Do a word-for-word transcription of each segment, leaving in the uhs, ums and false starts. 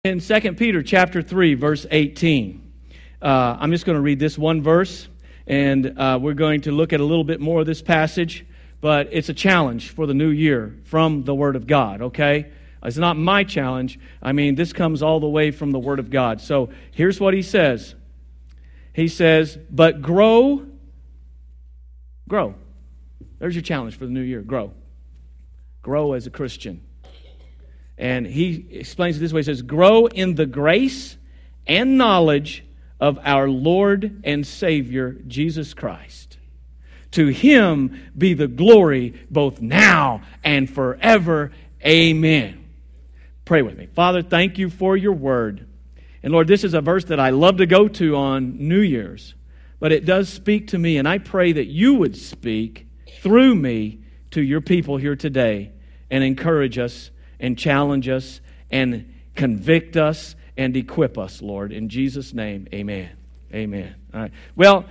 In Second Peter chapter three, verse eighteen, uh, I'm just going to read this one verse, and uh, we're going to look at a little bit more of this passage, but it's a challenge for the new year from the Word of God, okay? It's not my challenge. I mean, this comes all the way from the Word of God. So here's what he says. He says, but grow, grow. There's your challenge for the new year, grow. Grow as a Christian. And he explains it this way. He says, grow in the grace and knowledge of our Lord and Savior, Jesus Christ. To Him be the glory both now and forever. Amen. Pray with me. Father, thank you for your word. And Lord, this is a verse that I love to go to on New Year's. But it does speak to me, and I pray that you would speak through me to your people here today and encourage us and challenge us, and convict us, and equip us, Lord. In Jesus' name, amen. Amen. All right. Well,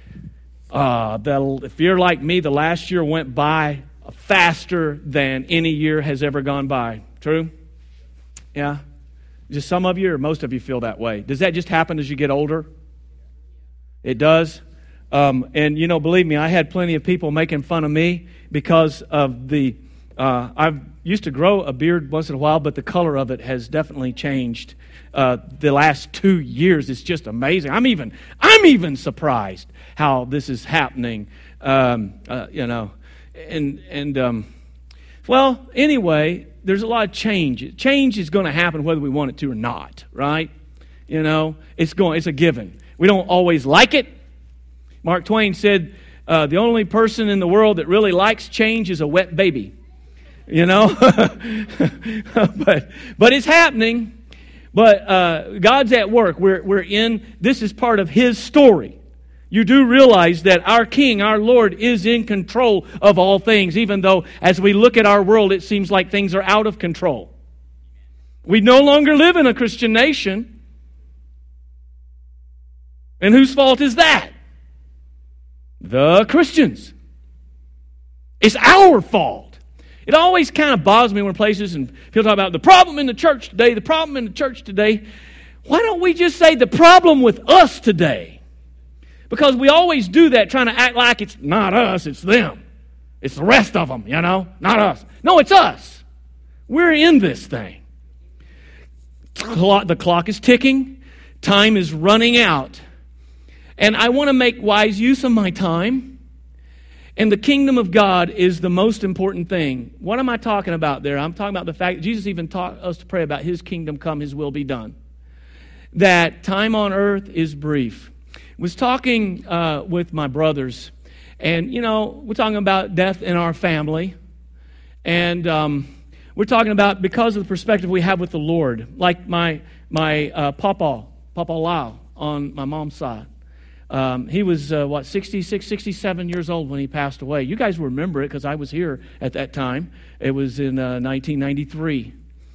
uh, the, if you're like me, the last year went by faster than any year has ever gone by. True? Yeah? Just some of you or most of you feel that way. Does that just happen as you get older? It does? Um, and, you know, believe me, I had plenty of people making fun of me because of the... Uh, I've used to grow a beard once in a while, but the color of it has definitely changed uh, the last two years. It's just amazing. I'm even I'm even surprised how this is happening. Um, uh, you know, and and um, well, anyway, there's a lot of change. Change is going to happen whether we want it to or not, right? You know, it's going. It's a given. We don't always like it. Mark Twain said, uh, "The only person in the world that really likes change is a wet baby." You know, but but it's happening. But uh, God's at work. We're we're in. This is part of His story. You do realize that our King, our Lord, is in control of all things. Even though, as we look at our world, it seems like things are out of control. We no longer live in a Christian nation. And whose fault is that? The Christians. It's our fault. It always kind of bothers me when places and people talk about the problem in the church today, the problem in the church today. Why don't we just say the problem with us today? Because we always do that, trying to act like it's not us, it's them. It's the rest of them, you know, not us. No, it's us. We're in this thing. The clock is ticking. Time is running out. And I want to make wise use of my time. And the kingdom of God is the most important thing. What am I talking about there? I'm talking about the fact that Jesus even taught us to pray about His kingdom come, His will be done. That time on earth is brief. I was talking uh, with my brothers, and, you know, we're talking about death in our family. And um, we're talking about, because of the perspective we have with the Lord, like my, my uh, Papa, Papa Lau on my mom's side. Um, he was, uh, what, sixty-six, sixty-seven years old when he passed away. You guys remember it because I was here at that time. It was in uh, nineteen ninety-three.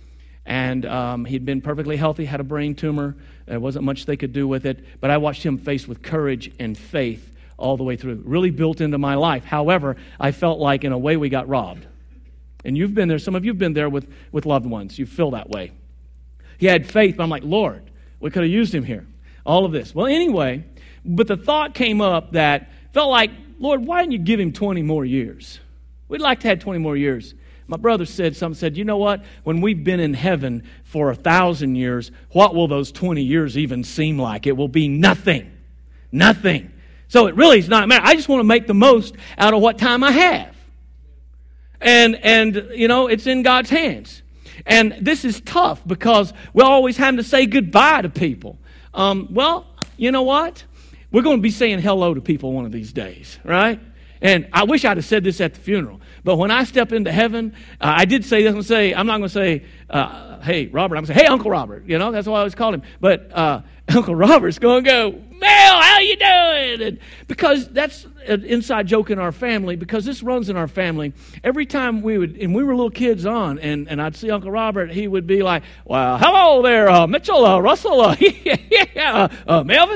And um, he'd been perfectly healthy, had a brain tumor. There wasn't much they could do with it. But I watched him faced with courage and faith all the way through. Really built into my life. However, I felt like, in a way, we got robbed. And you've been there. Some of you have been there with, with loved ones. You feel that way. He had faith, but I'm like, Lord, we could have used him here. All of this. Well, anyway... But the thought came up that felt like, Lord, why didn't you give him twenty more years? We'd like to have twenty more years. My brother said something, said, you know what? When we've been in heaven for a thousand years, what will those twenty years even seem like? It will be nothing. Nothing. So it really is not a matter. I just want to make the most out of what time I have. And, and you know, it's in God's hands. And this is tough because we're always having to say goodbye to people. Um, well, you know what? We're going to be saying hello to people one of these days, right? And I wish I'd have said this at the funeral. But when I step into heaven, uh, I did say this. I'm going to say, I'm not going to say, uh, hey, Robert. I'm going to say, hey, Uncle Robert. You know, that's why I always called him. But uh, Uncle Robert's going to go, Mel, how you doing? And because that's an inside joke in our family, because this runs in our family. Every time we would, and we were little kids on, and, and I'd see Uncle Robert, he would be like, well, hello there, uh, Mitchell, uh, Russell, uh, uh, uh, Melvin.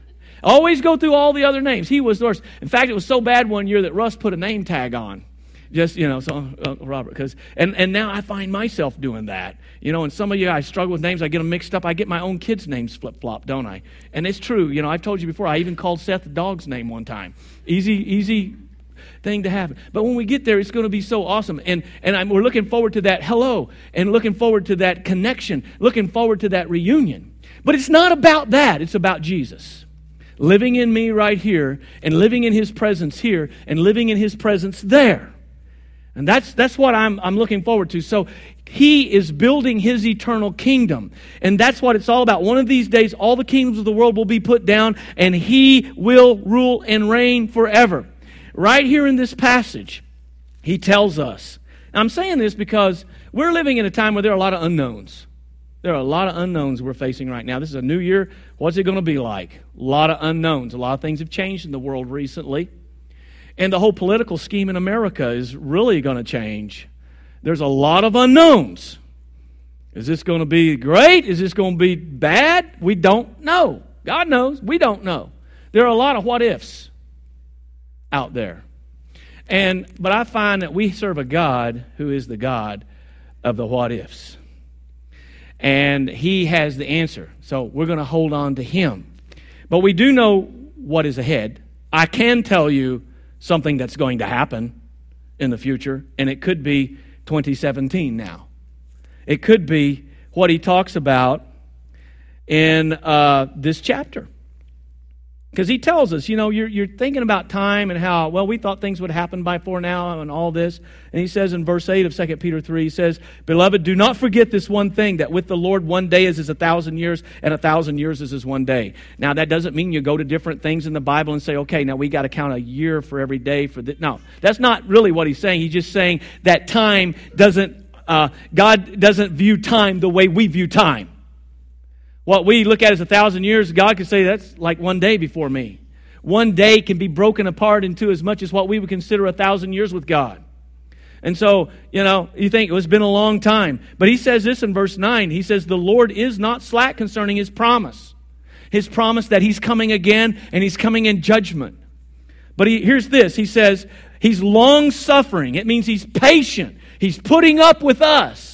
Always go through all the other names. He was the worst. In fact, it was so bad one year that Russ put a name tag on. Just, you know, so Uncle Robert. Because and, and now I find myself doing that. You know, and some of you, I struggle with names. I get them mixed up. I get my own kids' names flip-flop, don't I? And it's true. You know, I've told you before, I even called Seth the dog's name one time. Easy, easy thing to happen. But when we get there, it's going to be so awesome. And, and I'm, we're looking forward to that hello and looking forward to that connection, looking forward to that reunion. But it's not about that. It's about Jesus. Living in me right here and living in His presence here and living in His presence there. And that's that's what I'm I'm looking forward to. So He is building His eternal kingdom. And that's what it's all about. One of these days, all the kingdoms of the world will be put down and He will rule and reign forever. Right here in this passage, He tells us. And I'm saying this because we're living in a time where there are a lot of unknowns. There are a lot of unknowns we're facing right now. This is a new year. What's it going to be like? A lot of unknowns. A lot of things have changed in the world recently. And the whole political scheme in America is really going to change. There's a lot of unknowns. Is this going to be great? Is this going to be bad? We don't know. God knows. We don't know. There are a lot of what ifs out there. And but I find that we serve a God who is the God of the what ifs. And He has the answer. So we're going to hold on to Him. But we do know what is ahead. I can tell you something that's going to happen in the future, and it could be twenty seventeen now. It could be what He talks about in uh, this chapter. Because He tells us, you know, you're, you're thinking about time and how, well, we thought things would happen by for now and all this. And He says in verse eight of Second Peter three, He says, Beloved, do not forget this one thing, that with the Lord one day is as a thousand years, and a thousand years is as one day. Now, that doesn't mean you go to different things in the Bible and say, okay, now we got to count a year for every day for this. No, that's not really what He's saying. He's just saying that time doesn't, uh, God doesn't view time the way we view time. What we look at as a thousand years, God could say that's like one day before me. One day can be broken apart into as much as what we would consider a thousand years with God. And so, you know, you think it's been a long time. But He says this in verse nine. He says, the Lord is not slack concerning His promise. His promise that He's coming again and He's coming in judgment. But he, here's this. He says, He's long-suffering. It means He's patient. He's putting up with us.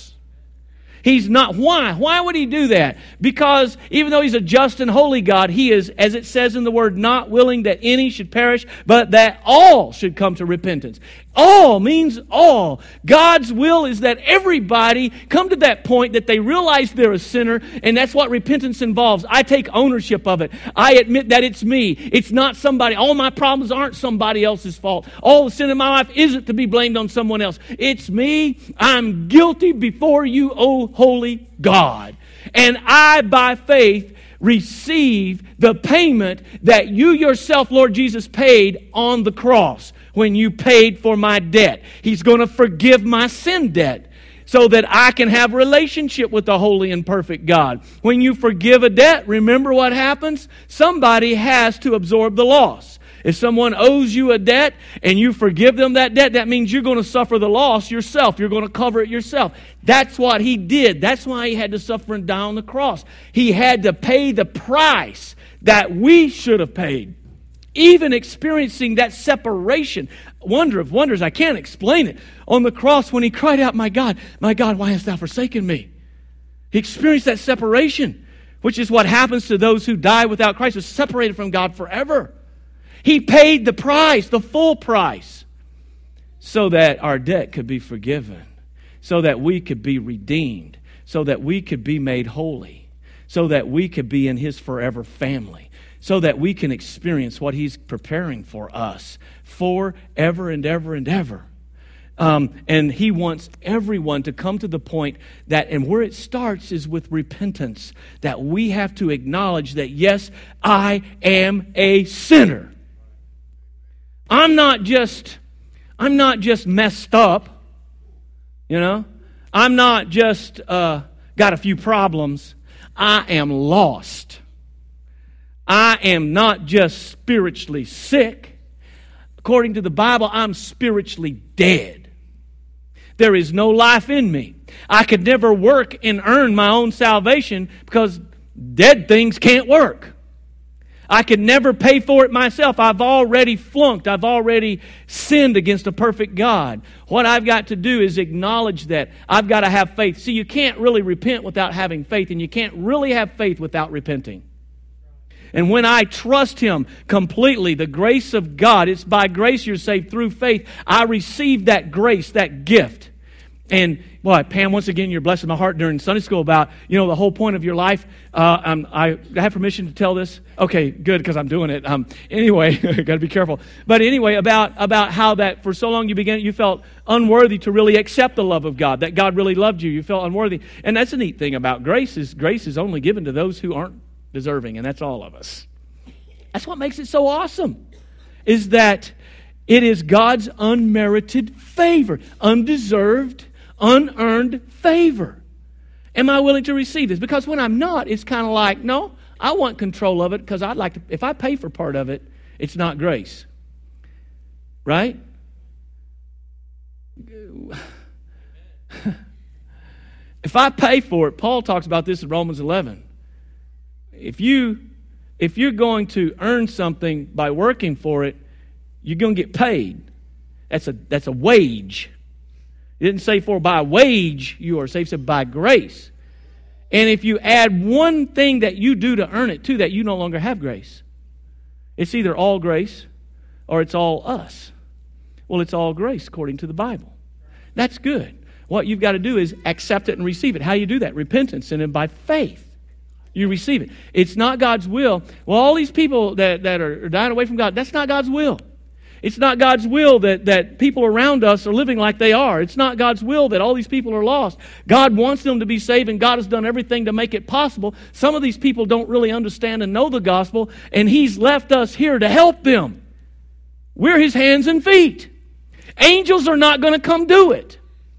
He's not. Why? Why would He do that? Because even though He's a just and holy God, He is, as it says in the Word, not willing that any should perish, but that all should come to repentance. All means all. God's will is that everybody come to that point that they realize they're a sinner, and that's what repentance involves. I take ownership of it. I admit that it's me. It's not somebody. All my problems aren't somebody else's fault. All the sin in my life isn't to be blamed on someone else. It's me. I'm guilty before you, O holy God. And I, by faith, receive the payment that you yourself, Lord Jesus, paid on the cross when you paid for my debt. He's going to forgive my sin debt so that I can have relationship with the holy and perfect God. When you forgive a debt, remember what happens? Somebody has to absorb the loss. If someone owes you a debt and you forgive them that debt, that means you're going to suffer the loss yourself. You're going to cover it yourself. That's what He did. That's why He had to suffer and die on the cross. He had to pay the price that we should have paid. Even experiencing that separation. Wonder of wonders, I can't explain it. On the cross when He cried out, my God, my God, why hast Thou forsaken me? He experienced that separation, which is what happens to those who die without Christ. They're separated from God forever. He paid the price, the full price, so that our debt could be forgiven, so that we could be redeemed, so that we could be made holy, so that we could be in His forever family, so that we can experience what He's preparing for us forever and ever and ever. Um, and He wants everyone to come to the point that, and where it starts is with repentance, that we have to acknowledge that, yes, I am a sinner. I'm not just, I'm not just messed up, you know. I'm not just uh, got a few problems. I am lost. I am not just spiritually sick. According to the Bible, I'm spiritually dead. There is no life in me. I could never work and earn my own salvation because dead things can't work. I could never pay for it myself. I've already flunked. I've already sinned against a perfect God. What I've got to do is acknowledge that. I've got to have faith. See, you can't really repent without having faith, and you can't really have faith without repenting. And when I trust Him completely, the grace of God, it's by grace you're saved through faith. I receive that grace, that gift. And, boy, Pam, once again, you're blessing my heart during Sunday school about, you know, the whole point of your life. Uh, um, I have permission to tell this? Okay, good, because I'm doing it. Um, anyway, got to be careful. But anyway, about, about how that for so long you began, you felt unworthy to really accept the love of God, that God really loved you. You felt unworthy. And that's a neat thing about grace is grace is only given to those who aren't deserving, and that's all of us. That's what makes it so awesome, is that it is God's unmerited favor, undeserved, unearned favor. Am I willing to receive this? Because when I'm not, it's kind of like, no, I want control of it because I'd like to, if I pay for part of it, it's not grace. Right? If I pay for it, Paul talks about this in Romans eleven. If you, if you're going to earn something by working for it, you're going to get paid. That's a, that's a wage. It didn't say for by wage you are saved, it said by grace. And if you add one thing that you do to earn it to that, you no longer have grace. It's either all grace or it's all us. Well, it's all grace according to the Bible. That's good. What you've got to do is accept it and receive it. How do you do that? Repentance, and then by faith you receive it. It's not God's will. Well, all these people that, that are dying away from God, that's not God's will. It's not God's will that, that people around us are living like they are. It's not God's will that all these people are lost. God wants them to be saved, and God has done everything to make it possible. Some of these people don't really understand and know the gospel, and He's left us here to help them. We're His hands and feet. Angels are not going to come do it.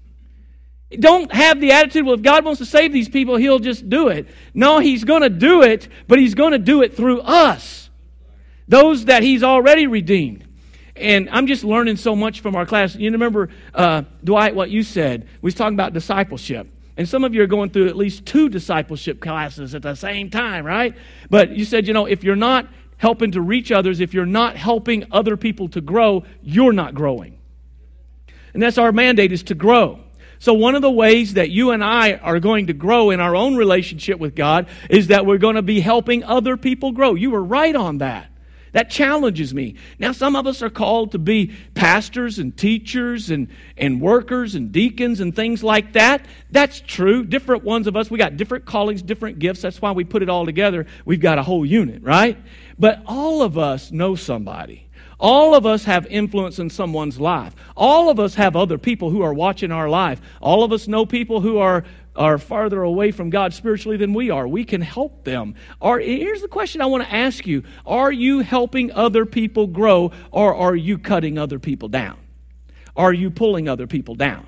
Don't have the attitude, well, if God wants to save these people, He'll just do it. No, He's going to do it, but He's going to do it through us, those that He's already redeemed. And I'm just learning so much from our class. You remember, uh, Dwight, what you said? We was talking about discipleship. And some of you are going through at least two discipleship classes at the same time, right? But you said, you know, if you're not helping to reach others, if you're not helping other people to grow, you're not growing. And that's our mandate, is to grow. So one of the ways that you and I are going to grow in our own relationship with God is that we're going to be helping other people grow. You were right on that. That challenges me. Now, some of us are called to be pastors and teachers and, and workers and deacons and things like that. That's true. Different ones of us, we got different callings, different gifts. That's why we put it all together. We've got a whole unit, right? But all of us know somebody. All of us have influence in someone's life. All of us have other people who are watching our life. All of us know people who are are farther away from God spiritually than we are. We can help them. Or here's the question I want to ask you. Are you helping other people grow, or are you cutting other people down? Are you pulling other people down?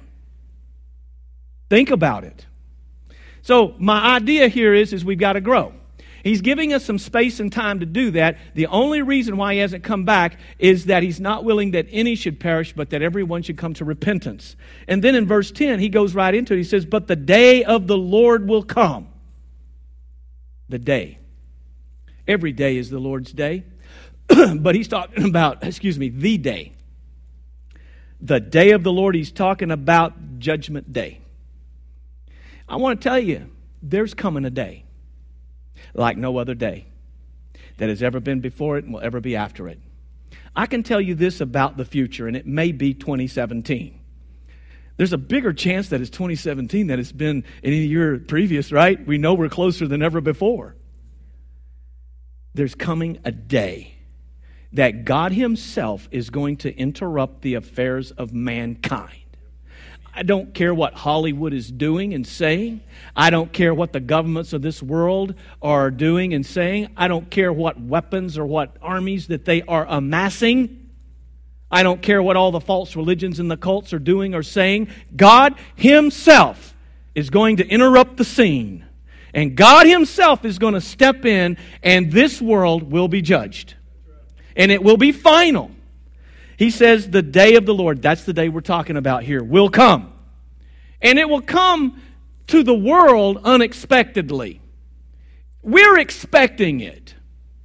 Think about it. So my idea here is, is we've got to grow. He's giving us some space and time to do that. The only reason why He hasn't come back is that He's not willing that any should perish, but that everyone should come to repentance. And then in verse ten, He goes right into it. He says, but the day of the Lord will come. The day. Every day is the Lord's day. But He's talking about, excuse me, the day. The day of the Lord, He's talking about Judgment Day. I want to tell you, there's coming a day like no other day that has ever been before it and will ever be after it. I can tell you this about the future, and it may be twenty seventeen. There's a bigger chance that it's twenty seventeen than it's been in any year previous, right? We know we're closer than ever before. There's coming a day that God Himself is going to interrupt the affairs of mankind. I don't care what Hollywood is doing and saying. I don't care what the governments of this world are doing and saying. I don't care what weapons or what armies that they are amassing. I don't care what all the false religions and the cults are doing or saying. God Himself is going to interrupt the scene. And God Himself is going to step in, and this world will be judged. And it will be final. He says the day of the Lord, that's the day we're talking about here, will come. And it will come to the world unexpectedly. We're expecting it.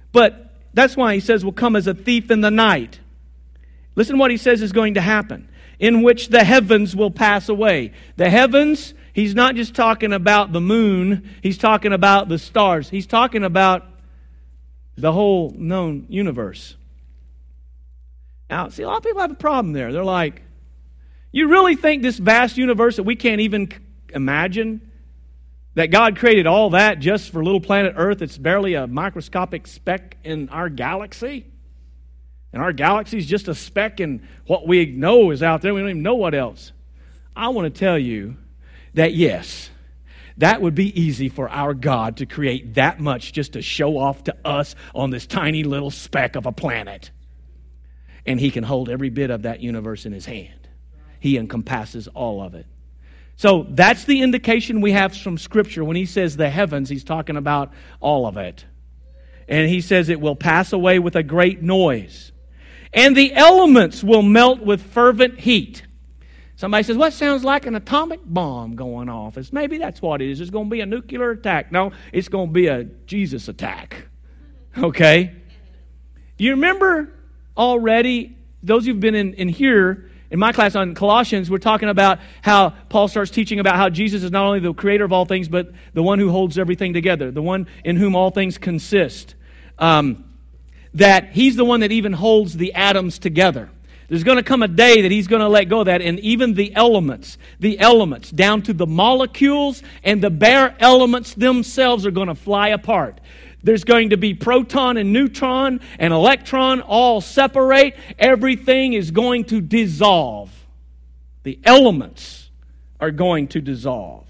But that's why he says will come as a thief in the night. Listen to what he says is going to happen. In which the heavens will pass away. The heavens, he's not just talking about the moon. He's talking about the stars. He's talking about the whole known universe. Now, see, a lot of people have a problem there. They're like, you really think this vast universe that we can't even imagine, that God created all that just for little planet Earth? It's barely a microscopic speck in our galaxy. And our galaxy is just a speck in what we know is out there. We don't even know what else. I want to tell you that yes, that would be easy for our God to create that much just to show off to us on this tiny little speck of a planet. And He can hold every bit of that universe in His hand. He encompasses all of it. So that's the indication we have from Scripture. When He says the heavens, He's talking about all of it. And He says it will pass away with a great noise. And the elements will melt with fervent heat. Somebody says, well, that sounds like an atomic bomb going off. It's, maybe that's what it is. It's going to be a nuclear attack. No, it's going to be a Jesus attack. Okay? You remember already, those who've been in, in here, in my class on Colossians, we're talking about how Paul starts teaching about how Jesus is not only the creator of all things, but the one who holds everything together, the one in whom all things consist. Um, that He's the one that even holds the atoms together. There's going to come a day that He's going to let go of that, and even the elements, the elements, down to the molecules and the bare elements themselves are going to fly apart. There's going to be proton and neutron and electron all separate. Everything is going to dissolve. The elements are going to dissolve.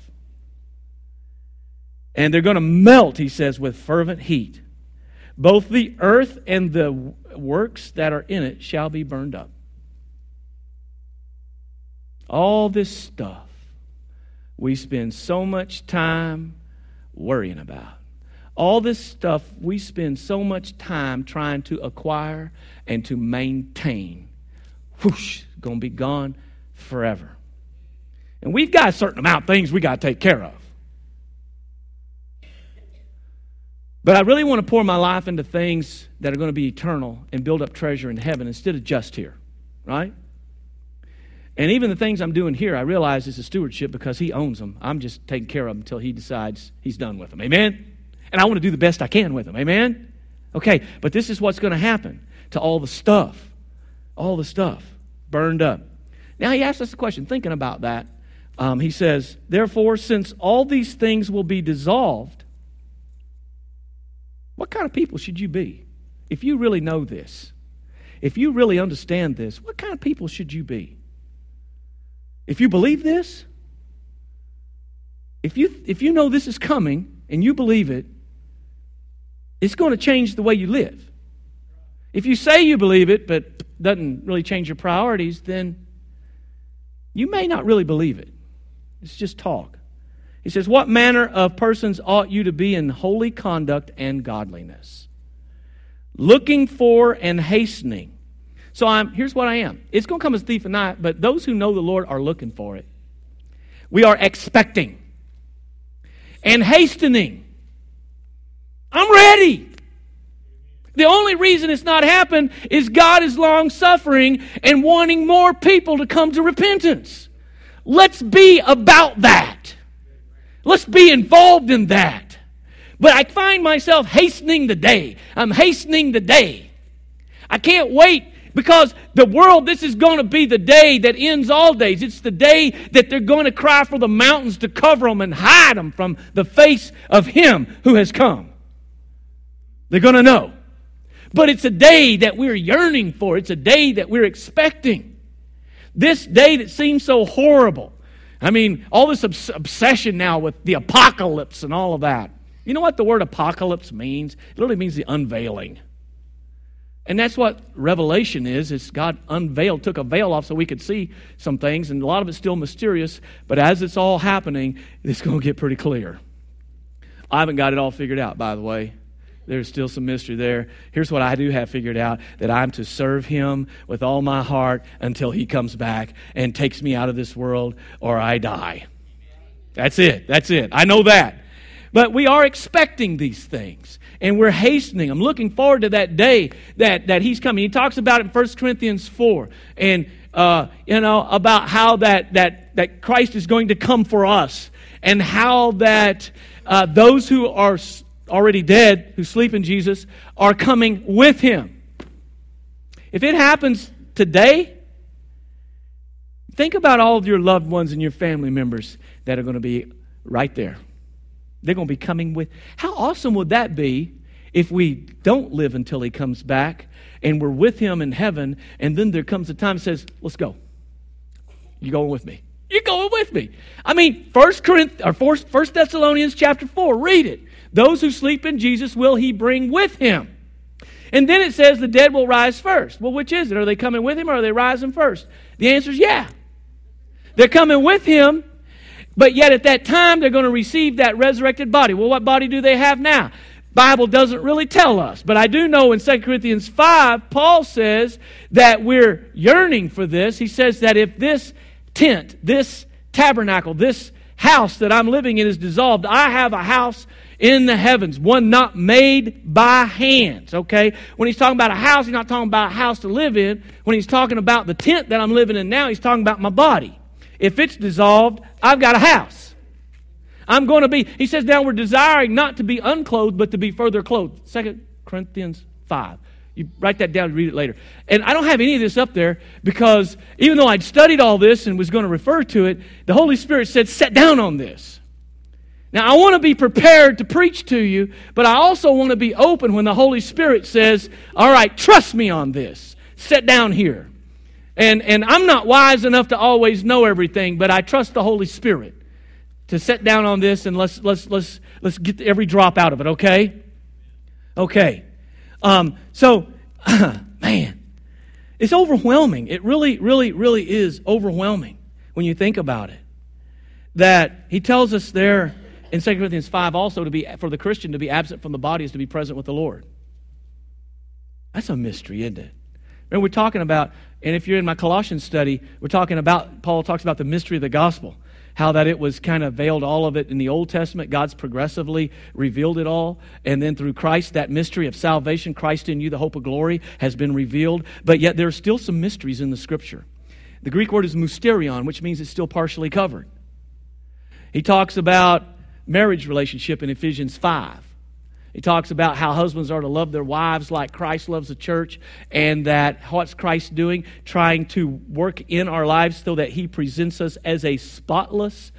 And they're going to melt, he says, with fervent heat. Both the earth and the works that are in it shall be burned up. All this stuff we spend so much time worrying about. All this stuff we spend so much time trying to acquire and to maintain. Whoosh, going to be gone forever. And we've got a certain amount of things we got to take care of. But I really want to pour my life into things that are going to be eternal and build up treasure in heaven instead of just here, right? And even the things I'm doing here, I realize it's a stewardship because He owns them. I'm just taking care of them until He decides He's done with them. Amen? And I want to do the best I can with them. Amen? Okay, but this is what's going to happen to all the stuff. All the stuff burned up. Now he asks us a question, thinking about that. Um, he says, therefore, since all these things will be dissolved, what kind of people should you be? If you really know this, if you really understand this, what kind of people should you be? If you believe this, if you if you know this is coming and you believe it, it's going to change the way you live. If you say you believe it but doesn't really change your priorities, then you may not really believe it. It's just talk. He says, what manner of persons ought you to be in holy conduct and godliness? Looking for and hastening. So I'm here's what I am. It's going to come as a thief in the night, but those who know the Lord are looking for it. We are expecting and hastening. I'm ready. The only reason it's not happened is God is long-suffering and wanting more people to come to repentance. Let's be about that. Let's be involved in that. But I find myself hastening the day. I'm hastening the day. I can't wait because the world, this is going to be the day that ends all days. It's the day that they're going to cry for the mountains to cover them and hide them from the face of Him who has come. They're going to know. But it's a day that we're yearning for. It's a day that we're expecting. This day that seems so horrible. I mean, all this obs- obsession now with the apocalypse and all of that. You know what the word apocalypse means? It literally means the unveiling. And that's what Revelation is. It's God unveiled, took a veil off so we could see some things, and a lot of it's still mysterious. But as it's all happening, it's going to get pretty clear. I haven't got it all figured out, by the way. There's still some mystery there. Here's what I do have figured out, that I'm to serve Him with all my heart until He comes back and takes me out of this world or I die. That's it. That's it. I know that. But we are expecting these things. And we're hastening. I'm looking forward to that day that, that He's coming. He talks about it in First Corinthians four. And, uh, you know, about how that, that, that Christ is going to come for us. And how that uh, those who are already dead, who sleep in Jesus, are coming with Him. If it happens today, think about all of your loved ones and your family members that are going to be right there. They're going to be coming with. How awesome would that be if we don't live until He comes back and we're with Him in heaven, and then there comes a time that says, let's go. You going with me? You're going with me. I mean, First Corinthians or First Thessalonians chapter four, read it. Those who sleep in Jesus will He bring with Him. And then it says the dead will rise first. Well, which is it? Are they coming with Him or are they rising first? The answer is yeah. They're coming with Him. But yet at that time, they're going to receive that resurrected body. Well, what body do they have now? Bible doesn't really tell us. But I do know in Second Corinthians five, Paul says that we're yearning for this. He says that if this tent, this tabernacle, this house that I'm living in is dissolved, I have a house in the heavens, one not made by hands, okay? When he's talking about a house, he's not talking about a house to live in. When he's talking about the tent that I'm living in now, he's talking about my body. If it's dissolved, I've got a house. I'm going to be, he says, now we're desiring not to be unclothed, but to be further clothed. Second Corinthians five. You write that down and read it later. And I don't have any of this up there because even though I'd studied all this and was going to refer to it, the Holy Spirit said, sit down on this. Now, I want to be prepared to preach to you, but I also want to be open when the Holy Spirit says, all right, trust me on this. Sit down here. And and I'm not wise enough to always know everything, but I trust the Holy Spirit to sit down on this and let's let's let's let's get every drop out of it, okay? Okay. Um, so, man, it's overwhelming. It really, really, really is overwhelming when you think about it. That he tells us there in Second Corinthians five also to be for the Christian to be absent from the body is to be present with the Lord. That's a mystery, isn't it? Remember, we're talking about, and if you're in my Colossians study, we're talking about, Paul talks about the mystery of the gospel, how that it was kind of veiled, all of it in the Old Testament. God's progressively revealed it all. And then through Christ, that mystery of salvation, Christ in you, the hope of glory, has been revealed. But yet there are still some mysteries in the Scripture. The Greek word is mysterion, which means it's still partially covered. He talks about marriage relationship in Ephesians five. He talks about how husbands are to love their wives like Christ loves the church, and that what's Christ doing? Trying to work in our lives so that He presents us as a spotless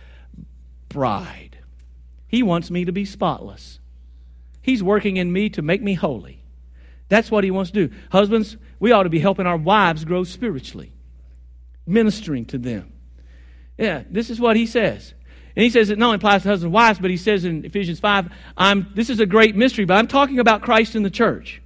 bride. He wants me to be spotless. He's working in me to make me holy. That's what He wants to do. Husbands, we ought to be helping our wives grow spiritually, ministering to them. Yeah, this is what he says. And he says it not only applies to husbands and wives, but he says in Ephesians five, I'm, this is a great mystery, but I'm talking about Christ in the church.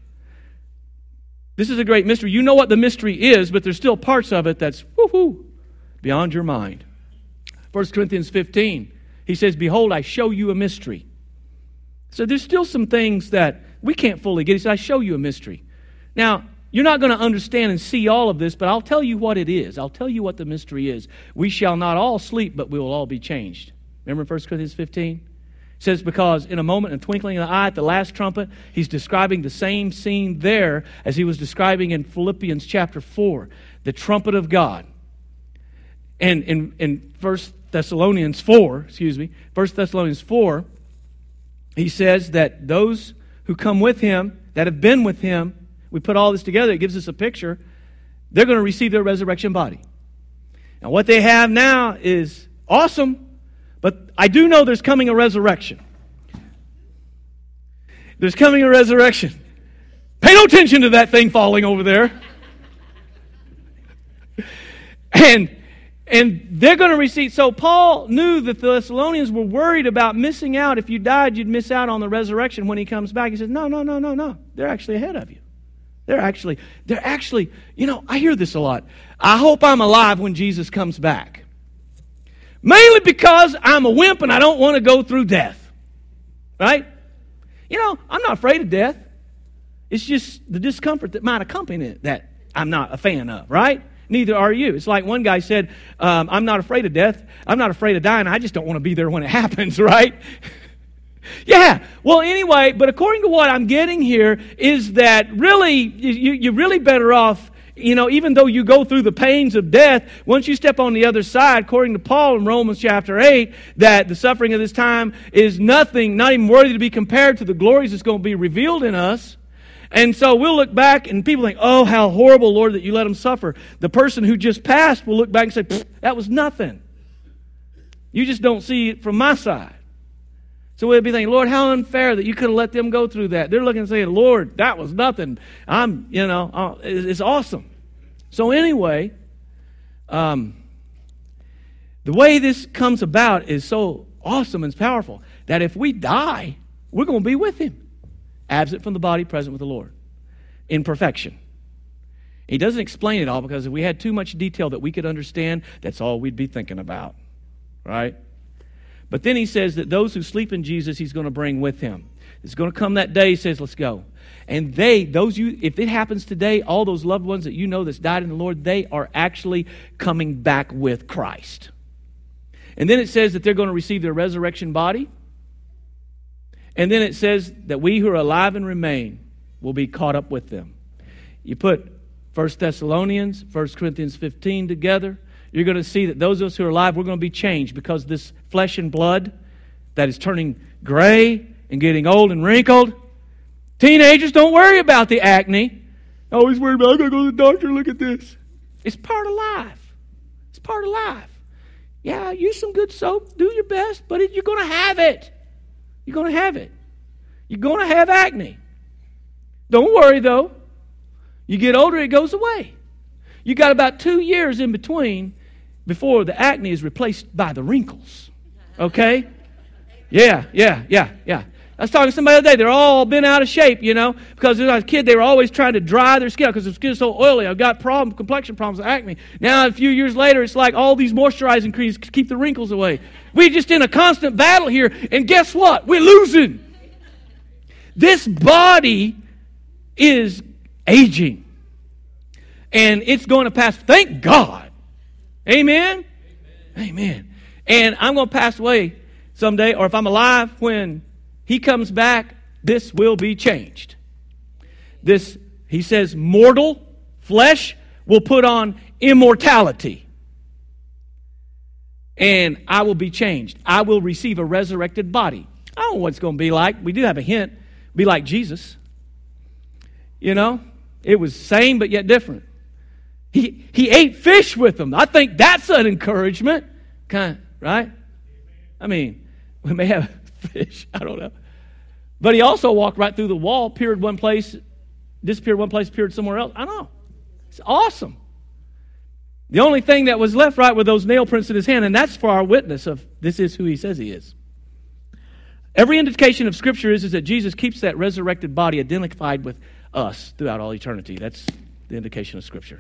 This is a great mystery. You know what the mystery is, but there's still parts of it that's woo-hoo, beyond your mind. First Corinthians fifteen, he says, behold, I show you a mystery. So there's still some things that we can't fully get. He said, I show you a mystery. Now, you're not going to understand and see all of this, but I'll tell you what it is. I'll tell you what the mystery is. We shall not all sleep, but we will all be changed. Remember First Corinthians fifteen? It says, because in a moment, in a twinkling of the eye, at the last trumpet, he's describing the same scene there as he was describing in Philippians chapter four, the trumpet of God. And in, in First Thessalonians four, excuse me, First Thessalonians four, he says that those who come with him, that have been with him, we put all this together, it gives us a picture, they're going to receive their resurrection body. Now what they have now is awesome, but I do know there's coming a resurrection. There's coming a resurrection. Pay no attention to that thing falling over there. and and they're going to receive. So Paul knew that the Thessalonians were worried about missing out. If you died, you'd miss out on the resurrection when he comes back. He says, no, no, no, no, no. They're actually ahead of you. They're actually, they're actually, you know, I hear this a lot. I hope I'm alive when Jesus comes back. Mainly because I'm a wimp and I don't want to go through death. Right? You know, I'm not afraid of death. It's just the discomfort that might accompany it that I'm not a fan of, right? Neither are you. It's like one guy said, um, I'm not afraid of death. I'm not afraid of dying. I just don't want to be there when it happens, right? Yeah. Well, anyway, but according to what I'm getting here is that really, you, you're really better off, you know, even though you go through the pains of death, once you step on the other side, according to Paul in Romans chapter eight, that the suffering of this time is nothing, not even worthy to be compared to the glories that's going to be revealed in us. And so we'll look back and people think, oh, how horrible, Lord, that you let them suffer. The person who just passed will look back and say, that was nothing. You just don't see it from my side. So we'll be thinking, Lord, how unfair that you could have let them go through that. They're looking and saying, Lord, that was nothing. I'm, you know, uh, it's awesome. So anyway, um, the way this comes about is so awesome and powerful that if we die, we're going to be with Him. Absent from the body, present with the Lord. In perfection. He doesn't explain it all because if we had too much detail that we could understand, that's all we'd be thinking about. Right? But then he says that those who sleep in Jesus, He's going to bring with Him. It's going to come that day, He says, let's go. And they, those you, if it happens today, all those loved ones that you know that's died in the Lord, they are actually coming back with Christ. And then it says that they're going to receive their resurrection body. And then it says that we who are alive and remain will be caught up with them. You put First Thessalonians, First Corinthians fifteen together, you're going to see that those of us who are alive, we're going to be changed because this flesh and blood that is turning gray and getting old and wrinkled. Teenagers, don't worry about the acne. I always worry about, I got to go to the doctor, look at this. It's part of life. It's part of life. Yeah, use some good soap, do your best, but it, you're going to have it. You're going to have it. You're going to have acne. Don't worry, though. You get older, it goes away. You got about two years in between before the acne is replaced by the wrinkles. Okay? Yeah, yeah, yeah, yeah. I was talking to somebody the other day. They're all been out of shape, you know, because when I was a kid, they were always trying to dry their skin because their skin is so oily. I've got problem, complexion problems with acne. Now, a few years later, it's like all these moisturizing creams keep the wrinkles away. We're just in a constant battle here, and guess what? We're losing. This body is aging, and it's going to pass. Thank God. Amen? Amen. Amen. And I'm going to pass away someday, or if I'm alive when He comes back, this will be changed. This, He says, mortal flesh will put on immortality. And I will be changed. I will receive a resurrected body. I don't know what it's going to be like. We do have a hint. Be like Jesus. You know, it was same but yet different. He he ate fish with them. I think that's an encouragement. Kind of, right? I mean, we may have fish. I don't know. But He also walked right through the wall, appeared one place, disappeared one place, appeared somewhere else. I know. It's awesome. The only thing that was left right were those nail prints in His hand, and that's for our witness of this is who He says He is. Every indication of Scripture is, is that Jesus keeps that resurrected body identified with us throughout all eternity. That's the indication of Scripture.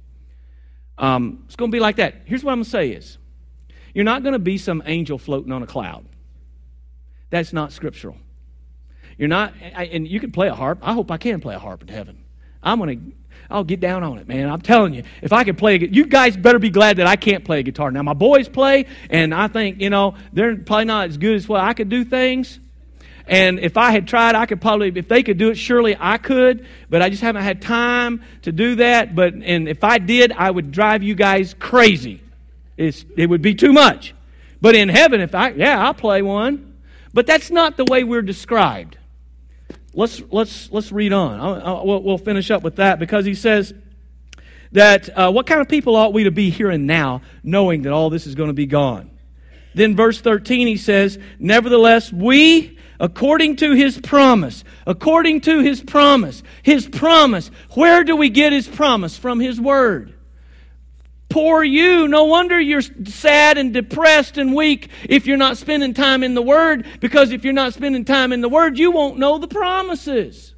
Um, it's going to be like that. Here's what I'm going to say is, you're not going to be some angel floating on a cloud. That's not scriptural. You're not, and you can play a harp. I hope I can play a harp in heaven. I'm going to, I'll get down on it, man. I'm telling you, if I can play, you guys better be glad that I can't play a guitar. Now, my boys play, and I think, you know, they're probably not as good as what I could do things. And if I had tried, I could probably, if they could do it, surely I could. But I just haven't had time to do that. But and if I did, I would drive you guys crazy. It's, it would be too much. But in heaven, if I, yeah, I'll play one. But that's not the way we're described. Let's let's let's read on. I'll, I'll, we'll, we'll finish up with that because he says that uh, what kind of people ought we to be here and now, knowing that all this is going to be gone. Then verse thirteen, he says, nevertheless, we, according to His promise, according to His promise, His promise, where do we get His promise? From His Word. Poor you, no wonder you're sad and depressed and weak if you're not spending time in the Word, because if you're not spending time in the Word, you won't know the promises.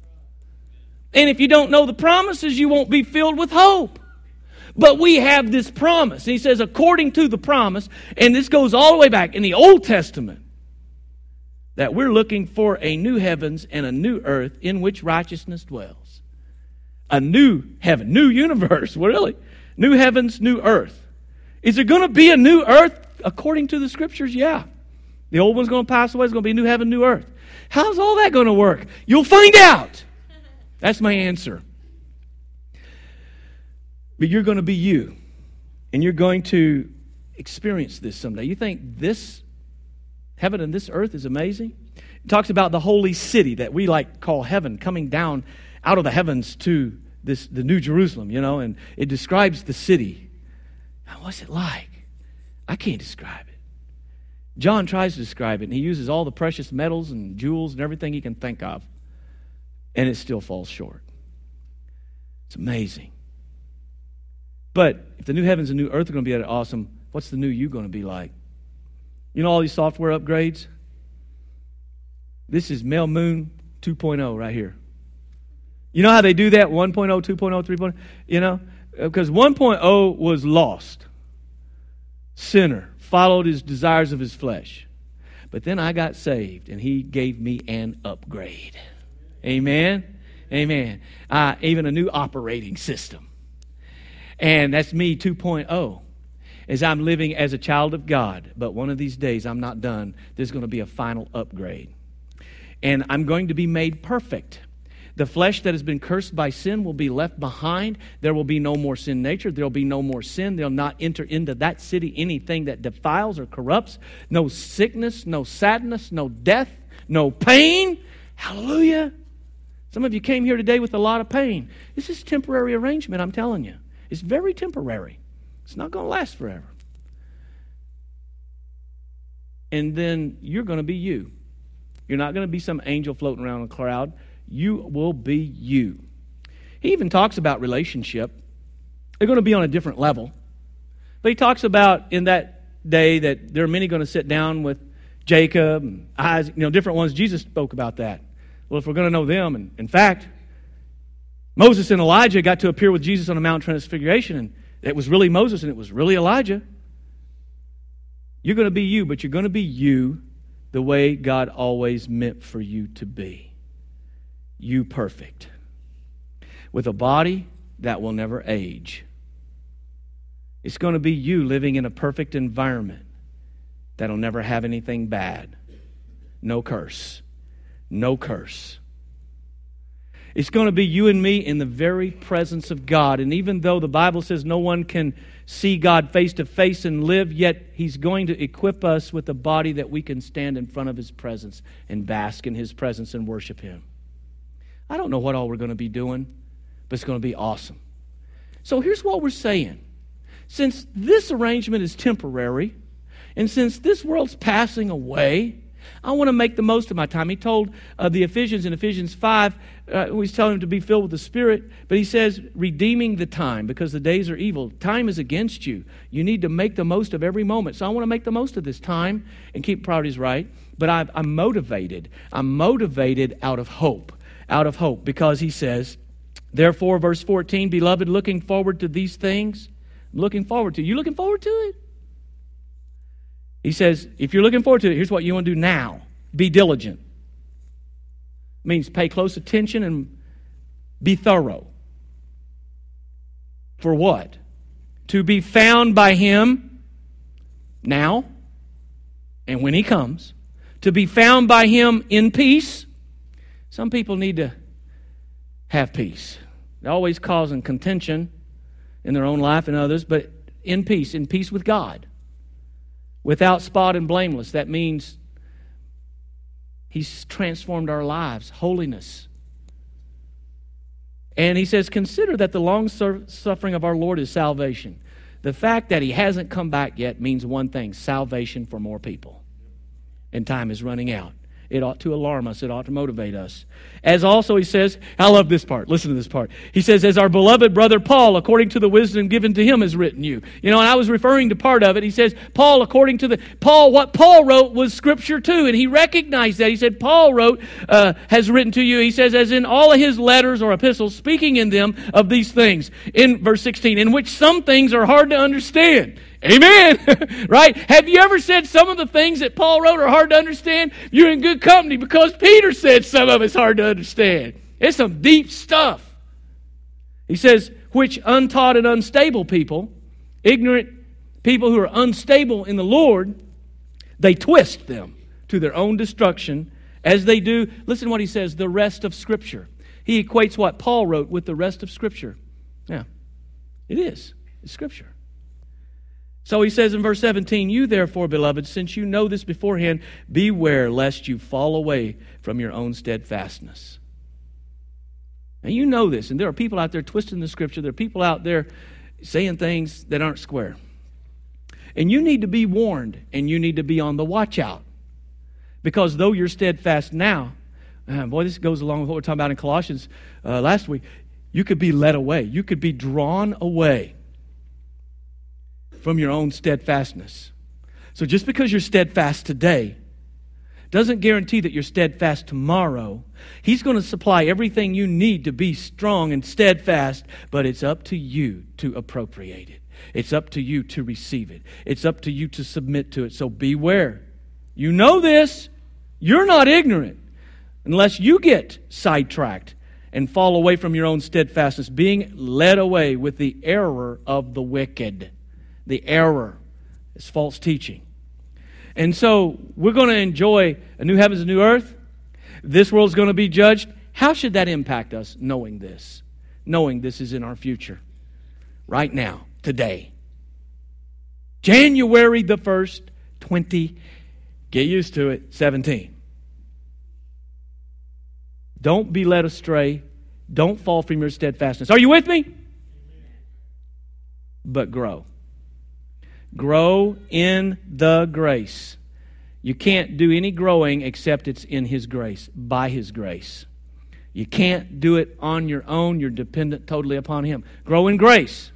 And if you don't know the promises, you won't be filled with hope. But we have this promise. And he says, according to the promise, and this goes all the way back in the Old Testament, that we're looking for a new heavens and a new earth in which righteousness dwells. A new heaven, new universe, really. New heavens, new earth. Is there going to be a new earth according to the Scriptures? Yeah. The old one's going to pass away. It's going to be a new heaven, new earth. How's all that going to work? You'll find out. That's my answer. But you're going to be you. And you're going to experience this someday. You think this heaven and this earth is amazing? It talks about the holy city that we like call heaven coming down out of the heavens to this the New Jerusalem, you know, and it describes the city. Now, what's it like? I can't describe it. John tries to describe it, and he uses all the precious metals and jewels and everything he can think of, and it still falls short. It's amazing. But if the new heavens and new earth are going to be that awesome, what's the new you going to be like? You know all these software upgrades? This is Mail Moon two point oh right here. You know how they do that? one point oh, two point oh, three point oh? You know? Because one point oh was lost. Sinner. Followed his desires of his flesh. But then I got saved, and he gave me an upgrade. Amen? Amen. Uh, even a new operating system. And that's me two point oh. As I'm living as a child of God. But one of these days, I'm not done. There's going to be a final upgrade. And I'm going to be made perfect. The flesh that has been cursed by sin will be left behind. There will be no more sin nature. There will be no more sin. They'll not enter into that city anything that defiles or corrupts. No sickness, no sadness, no death, no pain. Hallelujah. Some of you came here today with a lot of pain. This is temporary arrangement, I'm telling you. It's very temporary. It's not going to last forever. And then you're going to be you. You're not going to be some angel floating around in a cloud. You will be you. He even talks about relationship. They're going to be on a different level. But he talks about in that day that there are many going to sit down with Jacob and Isaac, you know, different ones. Jesus spoke about that. Well, if we're going to know them, and in fact, Moses and Elijah got to appear with Jesus on the Mount Transfiguration, and it was really Moses and it was really Elijah. You're going to be you, but you're going to be you the way God always meant for you to be. You perfect. With a body that will never age. It's going to be you living in a perfect environment that'll never have anything bad. No curse. No curse. It's going to be you and me in the very presence of God. And even though the Bible says no one can see God face to face and live, yet He's going to equip us with a body that we can stand in front of His presence and bask in His presence and worship Him. I don't know what all we're going to be doing, but it's going to be awesome. So here's what we're saying. Since this arrangement is temporary, and since this world's passing away, I want to make the most of my time. He told uh, the Ephesians in Ephesians five, uh, he's telling them to be filled with the Spirit, but he says, redeeming the time because the days are evil. Time is against you. You need to make the most of every moment. So I want to make the most of this time and keep priorities right, but I've, I'm motivated. I'm motivated out of hope, out of hope, because he says, therefore, verse fourteen, beloved, looking forward to these things, I'm looking forward to. You looking forward to it? He says, if you're looking forward to it, here's what you want to do now. Be diligent. It means pay close attention and be thorough. For what? To be found by Him now and when He comes. To be found by Him in peace. Some people need to have peace. They're always causing contention in their own life and others, but in peace, in peace with God. Without spot and blameless. That means He's transformed our lives. Holiness. And he says, consider that the long suffering of our Lord is salvation. The fact that He hasn't come back yet means one thing. Salvation for more people. And time is running out. It ought to alarm us. It ought to motivate us. As also he says, I love this part. Listen to this part. He says, as our beloved brother Paul, according to the wisdom given to him, has written you. You know, and I was referring to part of it. He says, Paul, according to the, Paul, what Paul wrote was Scripture too. And he recognized that. He said, Paul wrote, uh, has written to you. He says, as in all of his letters or epistles, speaking in them of these things. In verse sixteen, in which some things are hard to understand. Amen. Right? Have you ever said some of the things that Paul wrote are hard to understand? You're in good company because Peter said some of it's hard to understand. It's some deep stuff. He says, which untaught and unstable people, ignorant people who are unstable in the Lord, they twist them to their own destruction, As they do, listen to what he says, the rest of Scripture. He equates what Paul wrote with the rest of Scripture. Yeah, it is. It's Scripture. So he says in verse seventeen, you therefore, beloved, since you know this beforehand, beware lest you fall away from your own steadfastness. Now you know this, and there are people out there twisting the Scripture. There are people out there saying things that aren't square. And you need to be warned, and you need to be on the watch out. Because though you're steadfast now, uh, boy, this goes along with what we're talking about in Colossians uh, last week, you could be led away. You could be drawn away from your own steadfastness. So just because you're steadfast today doesn't guarantee that you're steadfast tomorrow. He's going to supply everything you need to be strong and steadfast, but it's up to you to appropriate it. It's up to you to receive it. It's up to you to submit to it. So beware. You know this. You're not ignorant unless you get sidetracked and fall away from your own steadfastness, being led away with the error of the wicked. The error is false teaching. And so we're going to enjoy a new heavens and new earth. This world's going to be judged. How should that impact us, knowing this? Knowing this is in our future. Right now, today. January the first, twenty, get used to it, seventeen. Don't be led astray. Don't fall from your steadfastness. Are you with me? But grow. Grow in the grace. You can't do any growing except it's in His grace, by His grace. You can't do it on your own. You're dependent totally upon Him. Grow in grace.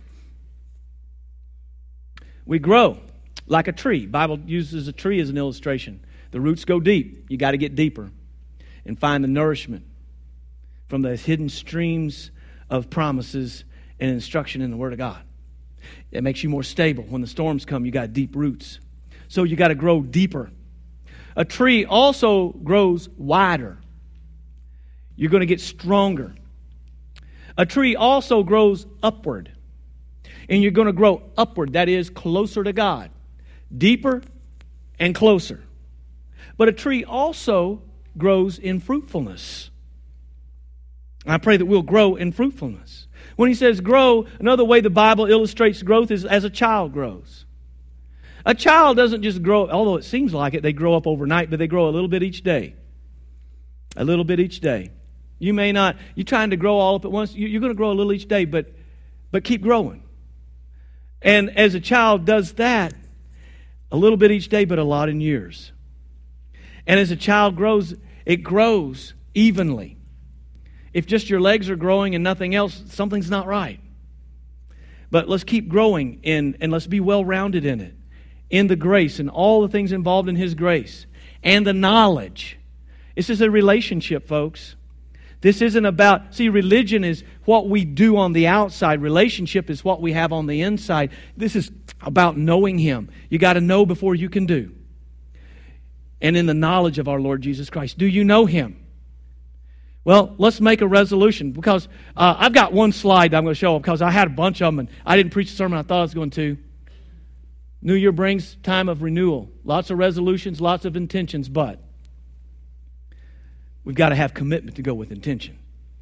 We grow like a tree. The Bible uses a tree as an illustration. The roots go deep. You got to get deeper and find the nourishment from the hidden streams of promises and instruction in the Word of God. It makes you more stable. When the storms come, you got deep roots. So you got to grow deeper. A tree also grows wider. You're going to get stronger. A tree also grows upward. And you're going to grow upward, that is, closer to God. Deeper and closer. But a tree also grows in fruitfulness. I pray that we'll grow in fruitfulness. When he says grow, another way the Bible illustrates growth is as a child grows. A child doesn't just grow, although it seems like it, they grow up overnight, but they grow a little bit each day. A little bit each day. You may not, you're trying to grow all up at once, you're going to grow a little each day, but, but keep growing. And as a child does that, a little bit each day, but a lot in years. And as a child grows, it grows evenly. If just your legs are growing and nothing else, something's not right. But let's keep growing in, and let's be well-rounded in it. In the grace and all the things involved in His grace. And the knowledge. This is a relationship, folks. This isn't about, see, religion is what we do on the outside. Relationship is what we have on the inside. This is about knowing Him. You got to know before you can do. And in the knowledge of our Lord Jesus Christ. Do you know Him? Well, let's make a resolution, because uh, I've got one slide that I'm going to show, because I had a bunch of them, and I didn't preach the sermon I thought I was going to. New Year brings time of renewal. Lots of resolutions, lots of intentions, but we've got to have commitment to go with intention.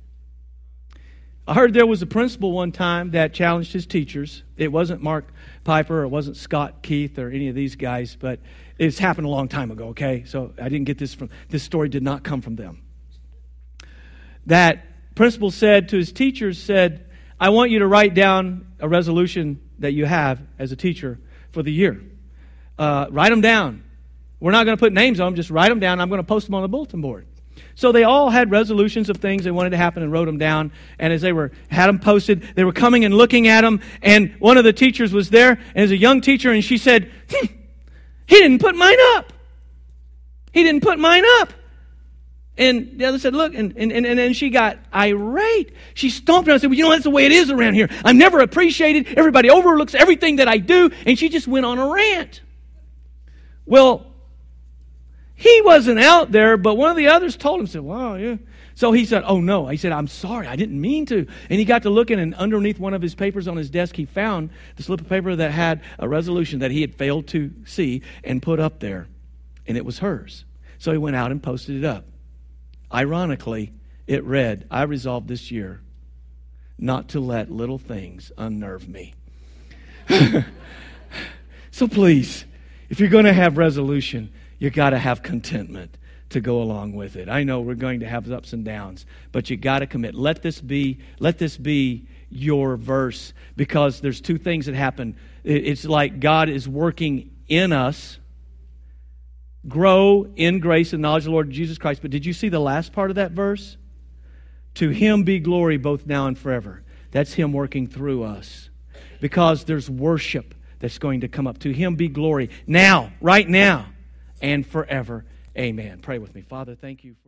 I heard there was a principal one time that challenged his teachers. It wasn't Mark Piper, or it wasn't Scott Keith, or any of these guys, but it's happened a long time ago, okay? So I didn't get this from, this story did not come from them. That principal said to his teachers, said, I want you to write down a resolution that you have as a teacher for the year. Uh, write them down. We're not going to put names on them, just write them down. I'm going to post them on the bulletin board. So they all had resolutions of things they wanted to happen and wrote them down. And as they were had them posted, they were coming and looking at them. And one of the teachers was there, and as a young teacher, and she said, hm, he didn't put mine up. He didn't put mine up. And the other said, look, and, and, and, and she got irate. She stomped around and said, well, you know, that's the way it is around here. I'm never appreciated. Everybody overlooks everything that I do. And she just went on a rant. Well, he wasn't out there, but one of the others told him, said, wow, yeah. So he said, oh, no. He said, I'm sorry. I didn't mean to. And he got to looking, and underneath one of his papers on his desk, he found the slip of paper that had a resolution that he had failed to see and put up there. And it was hers. So he went out and posted it up. Ironically, it read, I resolved this year not to let little things unnerve me. So please, if you're going to have resolution, you got to have contentment to go along with it. I know we're going to have ups and downs, but you got to commit. Let this be, let this be your verse, because there's two things that happen. It's like God is working in us. Grow in grace and knowledge of the Lord Jesus Christ. But did you see the last part of that verse? To Him be glory both now and forever. That's Him working through us. Because there's worship that's going to come up. To Him be glory now, right now, and forever. Amen. Pray with me. Father, thank you for